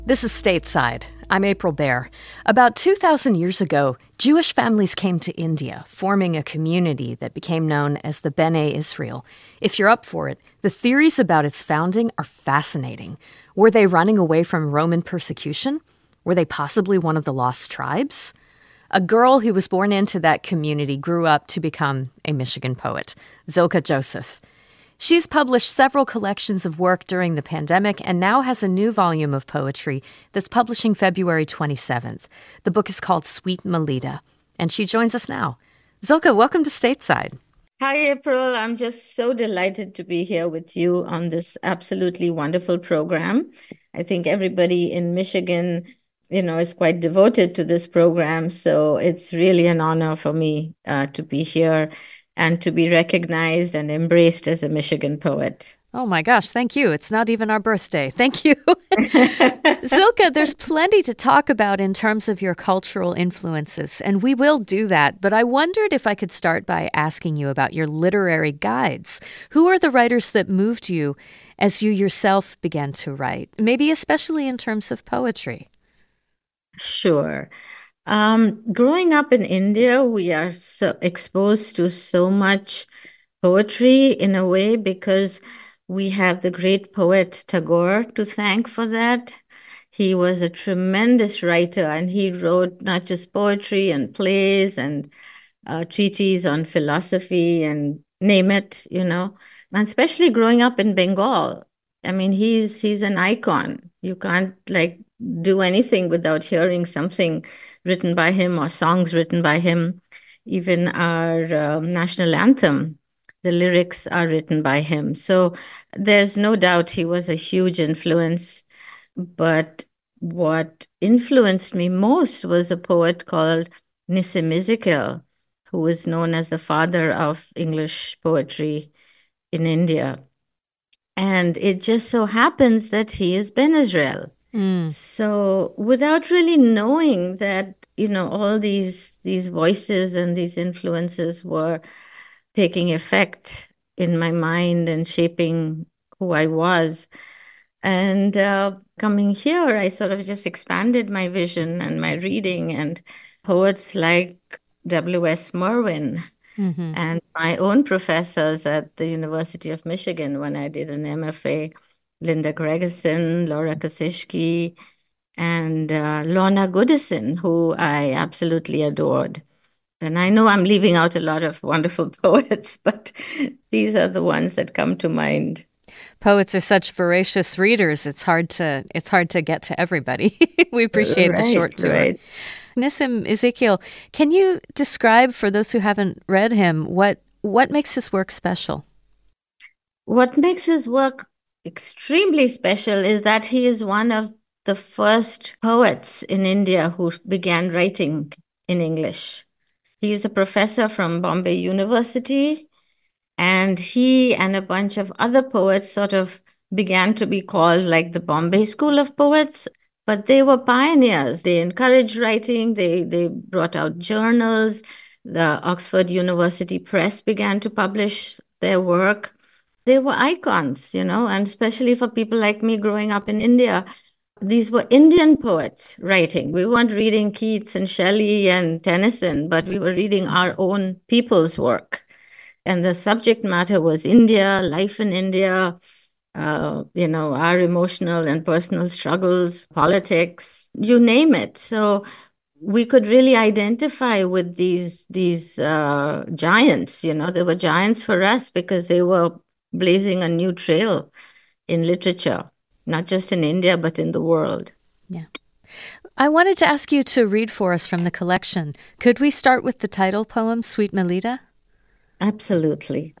This is Stateside. I'm April Baer. About 2,000 years ago, Jewish families came to India, forming a community that became known as the Bene Israel. If you're up for it, the theories about its founding are fascinating. Were they running away from Roman persecution? Were they possibly one of the lost tribes? A girl who was born into that community grew up to become a Michigan poet, Zilka Joseph. She's published several collections of work during the pandemic and now has a new volume of poetry that's publishing February 27th. The book is called Sweet Melita, and she joins us now. Zilka, welcome to Stateside. Hi, April. I'm just so delighted to be here with you on this absolutely wonderful program. I think everybody in Michigan, is quite devoted to this program. So it's really an honor for me to be here and to be recognized and embraced as a Michigan poet. Oh my gosh, thank you. It's not even our birthday. Thank you. Zilka, there's plenty to talk about in terms of your cultural influences, and we will do that. But I wondered if I could start by asking you about your literary guides. Who are the writers that moved you as you yourself began to write, maybe especially in terms of poetry? Sure. Growing up in India, we are so exposed to so much poetry in a way because we have the great poet Tagore to thank for that. He was a tremendous writer and he wrote not just poetry and plays and treatises on philosophy and name it, And especially growing up in Bengal. I mean, he's an icon. You can't do anything without hearing something written by him or songs written by him. Even our national anthem, the lyrics are written by him. So there's no doubt he was a huge influence. But what influenced me most was a poet called Nissim Ezekiel, who was known as the father of English poetry in India. And it just so happens that he is Ben Israel. So without really knowing that, all these voices and these influences were taking effect in my mind and shaping who I was. And coming here, I sort of just expanded my vision and my reading, and poets like W.S. Merwin and my own professors at the University of Michigan when I did an MFA, Linda Gregerson, Laura Kathishki, and Lorna Goodison, who I absolutely adored. And I know I'm leaving out a lot of wonderful poets, but these are the ones that come to mind. Poets are such voracious readers. It's hard to get to everybody. We appreciate the short tour. Right. Nissim Ezekiel, can you describe for those who haven't read him what makes his work special? What makes his work extremely special is that he is one of the first poets in India who began writing in English. He is a professor from Bombay University, and he and a bunch of other poets sort of began to be called like the Bombay School of Poets. But they were pioneers. They encouraged writing. They brought out journals. The Oxford University Press began to publish their work. They were icons, and especially for people like me growing up in India, these were Indian poets writing. We weren't reading Keats and Shelley and Tennyson, but we were reading our own people's work. And the subject matter was India, life in India, our emotional and personal struggles, politics, you name it. So we could really identify with these giants. They were giants for us because they were blazing a new trail in literature, not just in India, but in the world. Yeah. I wanted to ask you to read for us from the collection. Could we start with the title poem, Sweet Melita? Absolutely.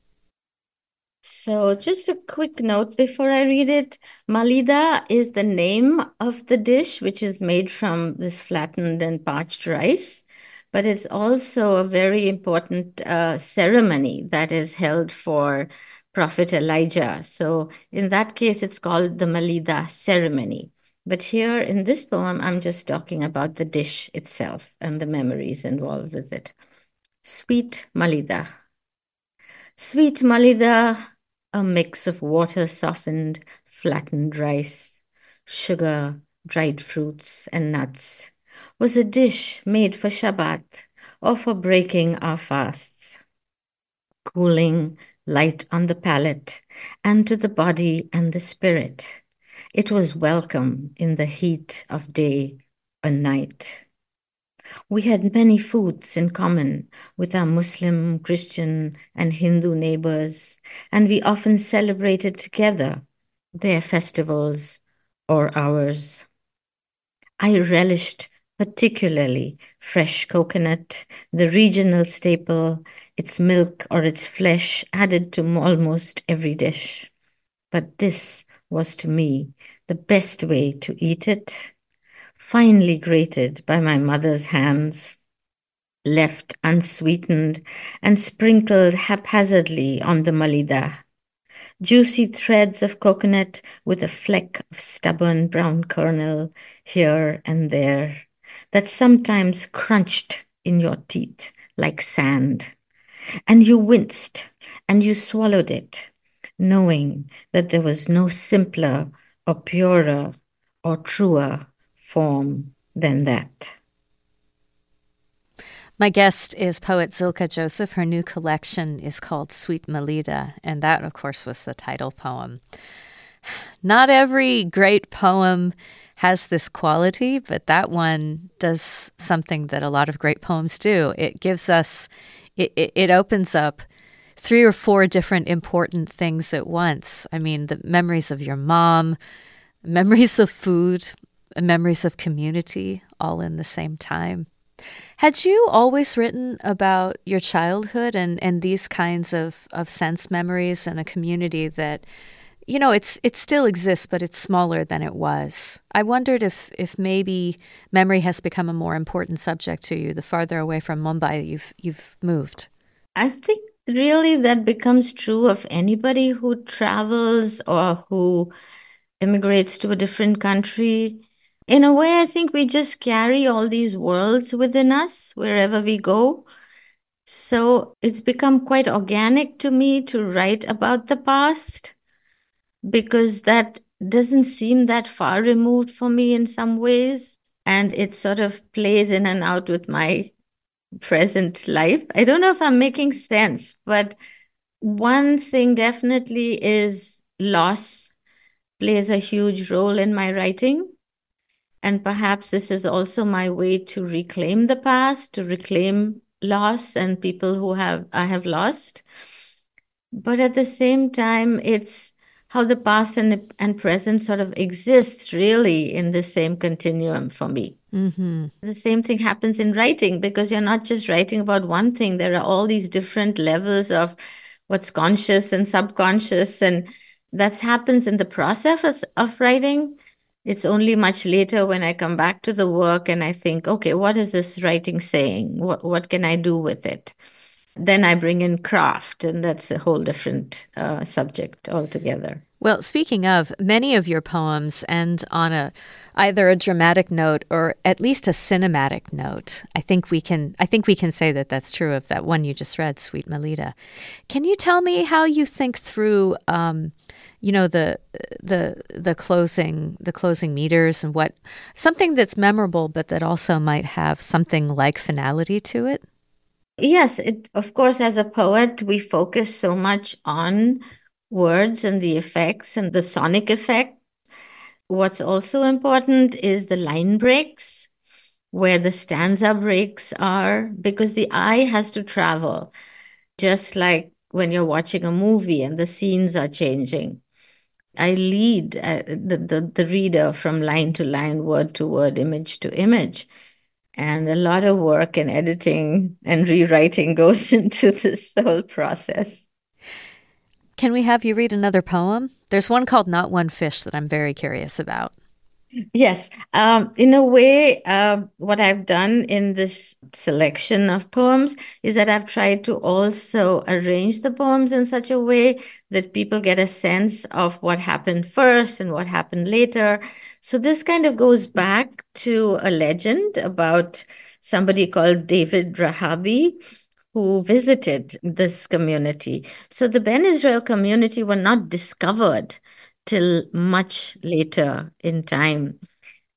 So just a quick note before I read it. Malida is the name of the dish, which is made from this flattened and parched rice, but it's also a very important ceremony that is held for Prophet Elijah. So in that case, it's called the Malida ceremony. But here in this poem, I'm just talking about the dish itself and the memories involved with it. Sweet Malida. Sweet Malida, a mix of water softened, flattened rice, sugar, dried fruits and nuts, was a dish made for Shabbat or for breaking our fasts, cooling, light on the palate, and to the body and the spirit. It was welcome in the heat of day or night. We had many foods in common with our Muslim, Christian, and Hindu neighbors, and we often celebrated together their festivals or ours. I relished particularly fresh coconut, the regional staple, its milk or its flesh added to almost every dish. But this was to me the best way to eat it, finely grated by my mother's hands, left unsweetened and sprinkled haphazardly on the malida. Juicy threads of coconut with a fleck of stubborn brown kernel here and there that sometimes crunched in your teeth like sand. And you winced and you swallowed it, knowing that there was no simpler or purer or truer form than that. My guest is poet Zilkha Joseph. Her new collection is called Sweet Melida, and that, of course, was the title poem. Not every great poem has this quality, but that one does something that a lot of great poems do. It gives us, it opens up 3 or 4 different important things at once. I mean, the memories of your mom, memories of food, memories of community, all in the same time. Had you always written about your childhood and these kinds of sense memories and a community that, you know, it still exists, but it's smaller than it was? I wondered if maybe memory has become a more important subject to you the farther away from Mumbai you've moved. I think really that becomes true of anybody who travels or who immigrates to a different country. In a way, I think we just carry all these worlds within us wherever we go. So it's become quite organic to me to write about the past because that doesn't seem that far removed for me in some ways. And it sort of plays in and out with my present life. I don't know if I'm making sense, but one thing definitely is loss plays a huge role in my writing. And perhaps this is also my way to reclaim the past, to reclaim loss and people who I have lost. But at the same time, it's how the past and present sort of exists really in the same continuum for me. Mm-hmm. The same thing happens in writing because you're not just writing about one thing. There are all these different levels of what's conscious and subconscious, and that happens in the process of writing. It's only much later when I come back to the work and I think, okay, what is this writing saying? What can I do with it? Then I bring in craft, and that's a whole different subject altogether. Well, speaking of, many of your poems end on either a dramatic note or at least a cinematic note. I think we can say that that's true of that one you just read, Sweet Melida. Can you tell me how you think through, the closing meters and what something that's memorable, but that also might have something like finality to it? Yes, of course, as a poet, we focus so much on words and the effects and the sonic effect. What's also important is the line breaks, where the stanza breaks are, because the eye has to travel, just like when you're watching a movie and the scenes are changing. I lead the reader from line to line, word to word, image to image. And a lot of work and editing and rewriting goes into this whole process. Can we have you read another poem? There's one called Not One Fish that I'm very curious about. Yes. In a way, what I've done in this selection of poems is that I've tried to also arrange the poems in such a way that people get a sense of what happened first and what happened later. So this kind of goes back to a legend about somebody called David Rahabi, who visited this community. So the Ben Israel community were not discovered till much later in time.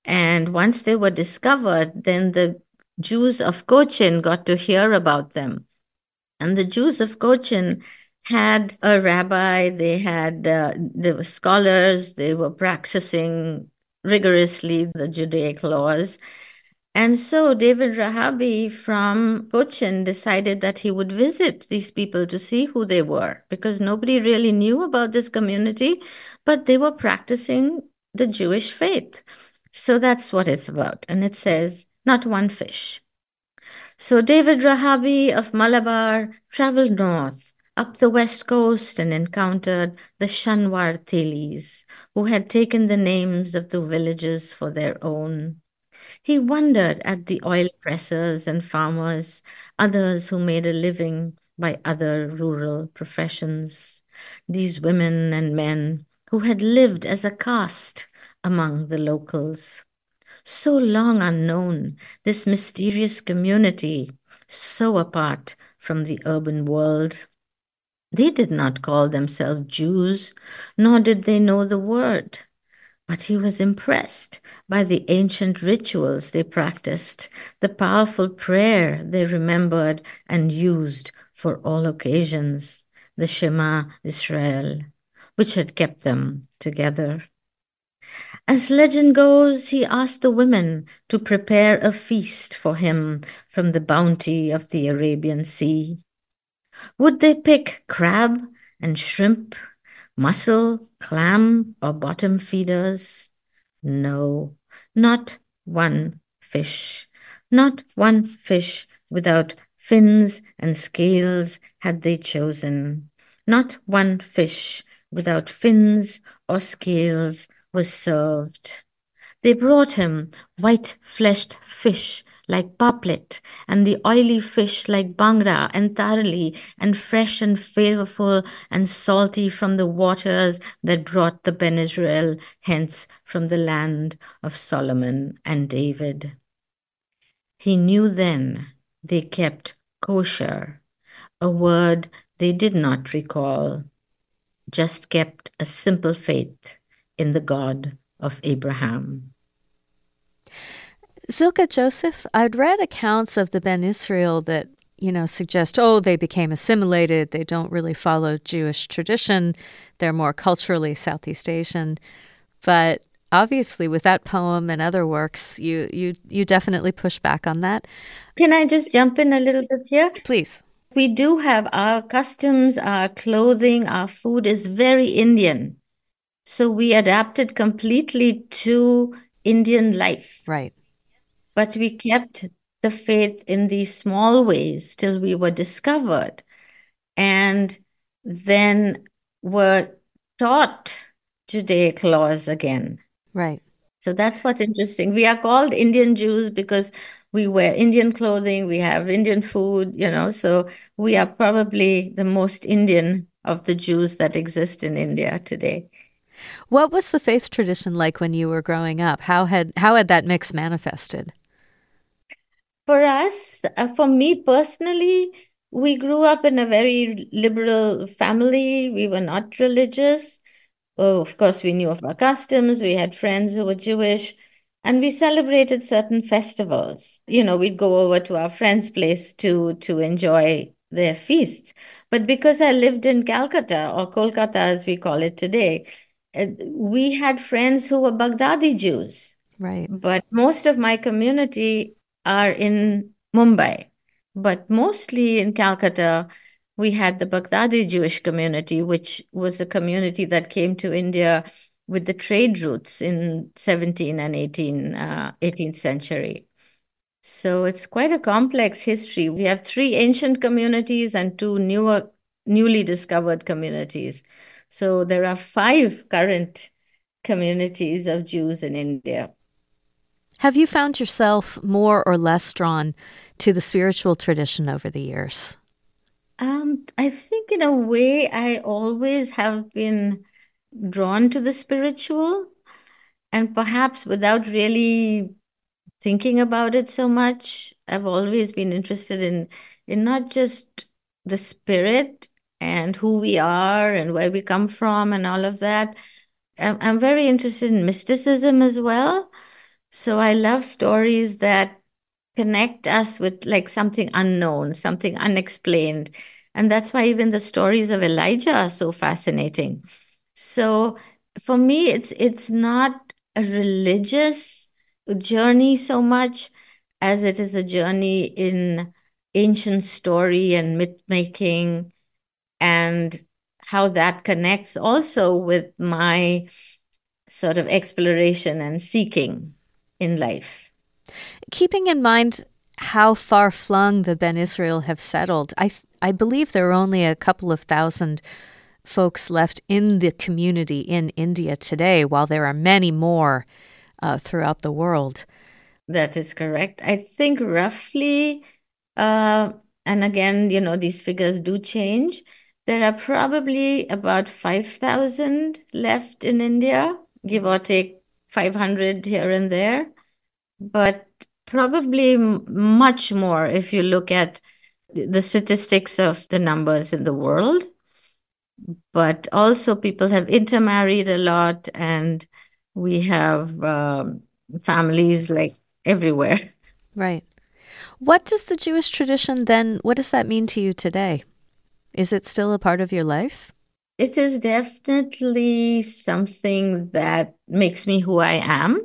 And once they were discovered, then the Jews of Cochin got to hear about them. And the Jews of Cochin had a rabbi, they were scholars, they were practicing rigorously the Judaic laws. And so David Rahabi from Cochin decided that he would visit these people to see who they were, because nobody really knew about this community, but they were practicing the Jewish faith. So that's what it's about. And it says, not one fish. So David Rahabi of Malabar traveled north up the west coast and encountered the Shanwar Telis, who had taken the names of the villages for their own. He wondered at the oil pressers and farmers, others who made a living by other rural professions, these women and men who had lived as a caste among the locals. So long unknown, this mysterious community, so apart from the urban world. They did not call themselves Jews, nor did they know the word. But he was impressed by the ancient rituals they practiced, the powerful prayer they remembered and used for all occasions, the Shema Israel, which had kept them together. As legend goes, he asked the women to prepare a feast for him from the bounty of the Arabian Sea. Would they pick crab and shrimp, mussel, clam, or bottom feeders? No, not one fish. Not one fish without fins and scales had they chosen. Not one fish without fins or scales was served. They brought him white-fleshed fish like paplet, and the oily fish like bangra and tarli, and fresh and flavorful and salty from the waters that brought the Ben Israel, hence from the land of Solomon and David. He knew then they kept kosher, a word they did not recall, just kept a simple faith in the God of Abraham. Zilka Joseph, I'd read accounts of the Ben Israel that, suggest, they became assimilated. They don't really follow Jewish tradition. They're more culturally Southeast Asian. But obviously, with that poem and other works, you definitely push back on that. Can I just jump in a little bit here? Please. We do have our customs, our clothing, our food is very Indian. So we adapted completely to Indian life. Right. But we kept the faith in these small ways till we were discovered and then were taught Judaic laws again. Right. So that's what's interesting. We are called Indian Jews because we wear Indian clothing, we have Indian food, so we are probably the most Indian of the Jews that exist in India today. What was the faith tradition like when you were growing up? How had that mix manifested? For us, for me personally, we grew up in a very liberal family. We were not religious. Oh, of course, we knew of our customs. We had friends who were Jewish, and we celebrated certain festivals. We'd go over to our friend's place to enjoy their feasts. But because I lived in Calcutta, or Kolkata as we call it today, we had friends who were Baghdadi Jews. Right. But most of my community are in Mumbai. But mostly in Calcutta, we had the Baghdadi Jewish community, which was a community that came to India with the trade routes in 17th and 18th century. So it's quite a complex history. We have 3 ancient communities and 2 newly discovered communities. So there are 5 current communities of Jews in India. Have you found yourself more or less drawn to the spiritual tradition over the years? I think in a way I always have been drawn to the spiritual, and perhaps without really thinking about it so much. I've always been interested in not just the spirit and who we are and where we come from and all of that. I'm very interested in mysticism as well. So I love stories that connect us with like something unknown, something unexplained. And that's why even the stories of Elijah are so fascinating. So for me, it's not a religious journey so much as it is a journey in ancient story and myth making, and how that connects also with my sort of exploration and seeking in life. Keeping in mind how far flung the Ben Israel have settled, I believe there are only a couple of thousand folks left in the community in India today, while there are many more throughout the world. That is correct. I think roughly, uh, and again, these figures do change. There are probably about 5,000 left in India, give or take 500 here and there, but probably much more if you look at the statistics of the numbers in the world. But also, people have intermarried a lot, and we have families like everywhere. Right. What does the Jewish tradition then, what does that mean to you today? Is it still a part of your life? It is definitely something that makes me who I am,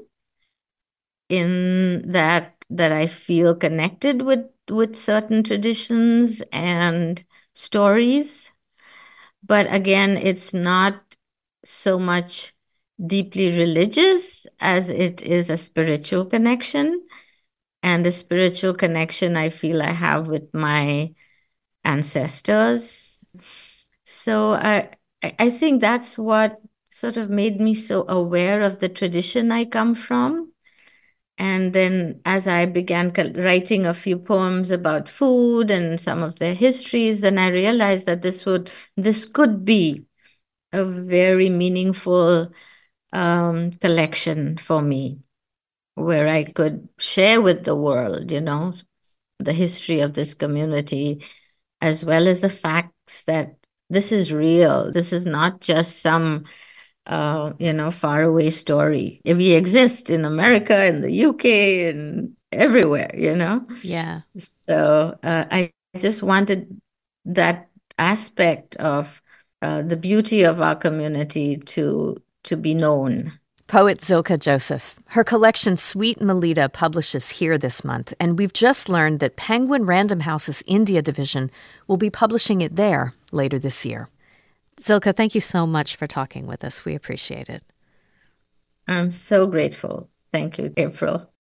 in that I feel connected with certain traditions and stories. But again, it's not so much deeply religious as it is a spiritual connection. And the spiritual connection I feel I have with my ancestors. So I think that's what sort of made me so aware of the tradition I come from. And then as I began writing a few poems about food and some of their histories, then I realized that this could be a very meaningful collection for me, where I could share with the world, the history of this community, as well as the facts that this is real. This is not just some, faraway story. We exist in America, in the UK, and everywhere. Yeah. So I just wanted that aspect of the beauty of our community to be known. Poet Zilka Joseph. Her collection Sweet Melita publishes here this month, and we've just learned that Penguin Random House's India division will be publishing it there later this year. Zilka, thank you so much for talking with us. We appreciate it. I'm so grateful. Thank you, April.